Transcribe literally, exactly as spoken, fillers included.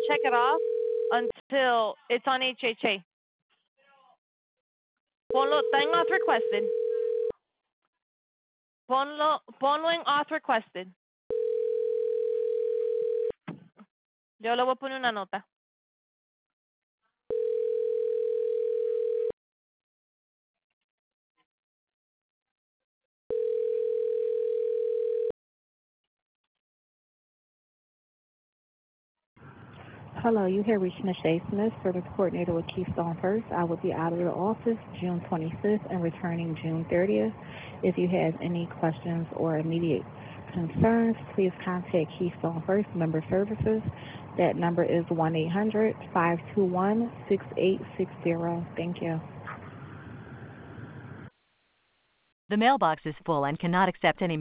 check it off until it's on H H A. Ponlo, está en auth requested. Ponlo, ponlo en auth requested. Yo le voy a poner una nota. Hello, you have reached Miz Shay Smith, Service Coordinator with Keystone First. I will be out of the office June twenty-fifth and returning June thirtieth. If you have any questions or immediate concerns, please contact Keystone First Member Services. That number is one eight hundred, five two one, six eight six zero. Thank you. The mailbox is full and cannot accept any